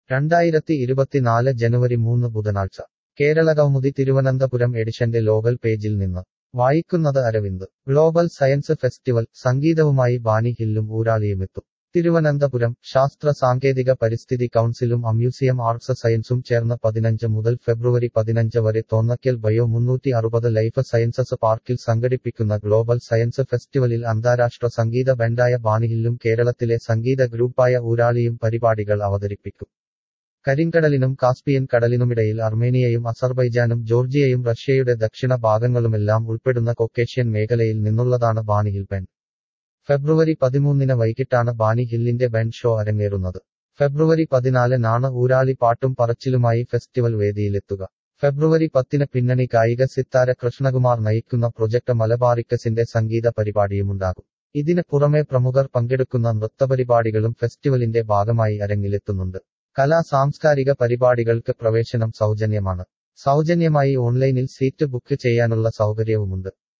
2024 ജനുവരി 3 ബുധനാഴ്ച കേരളകൗമുദി തിരുവനന്തപുരം എഡിഷന്റെ ലോകൽ പേജിൽ നിന്ന് വായിക്കുന്നത് അരവിന്ദ്. ഗ്ലോബൽ സയൻസ് ഫെസ്റ്റിവൽ സംഗീതവുമായി ബാനി ഹില്ലും ഊരാളിയുമെത്തും. തിരുവനന്തപുരം ശാസ്ത്ര സാങ്കേതിക പരിസ്ഥിതി കൗൺസിലും അമ്യൂസിയം ആർട്സ് സയൻസും ചേർന്ന് 15 മുതൽ ഫെബ്രുവരി 15 വരെ തോന്നയ്ക്കൽ ബയോ 360 ലൈഫ് സയൻസസ് പാർക്കിൽ സംഘടിപ്പിക്കുന്ന ഗ്ലോബൽ സയൻസ് ഫെസ്റ്റിവലിൽ അന്താരാഷ്ട്ര സംഗീത ബാൻഡായ ബാനിഹില്ലും കേരളത്തിലെ സംഗീത ഗ്രൂപ്പായ ഊരാളിയും പരിപാടികൾ അവതരിപ്പിക്കും. കരിങ്കടലിനും കാസ്പിയൻ കടലിനുമിടയിൽ അർമേനിയയും അസർബൈജാനും ജോർജിയയും റഷ്യയുടെ ദക്ഷിണ ഭാഗങ്ങളുമെല്ലാം ഉൾപ്പെടുന്ന കൊക്കേഷ്യൻ മേഖലയിൽ നിന്നുള്ളതാണ് ബാനി ഹിൽ ബാൻഡ്. ഫെബ്രുവരി 13 വൈകിട്ടാണ് ബാനി ഹില്ലിന്റെ ബാൻഡ് ഷോ അരങ്ങേറുന്നത്. ഫെബ്രുവരി 14 ഊരാളി പാട്ടും പറച്ചിലുമായി ഫെസ്റ്റിവൽ വേദിയിലെത്തുക. ഫെബ്രുവരി 10 പിന്നണി ഗായിക സിത്താര കൃഷ്ണകുമാർ നയിക്കുന്ന പ്രൊജക്ട് മലബാറിക്കസിന്റെ സംഗീത പരിപാടിയുമുണ്ടാകും. ഇതിന് പുറമെ പ്രമുഖർ പങ്കെടുക്കുന്ന നൃത്തപരിപാടികളും ഫെസ്റ്റിവലിന്റെ ഭാഗമായി അരങ്ങിലെത്തുന്നുണ്ട്. സാംസ്കാരിക പരിപാടികൾക്ക് പ്രവേശനം സൗജന്യമാണ്. സൗജന്യമായി ഓൺലൈനിൽ സീറ്റ് ബുക്ക് ചെയ്യാനുള്ള സൗകര്യവുമുണ്ട്.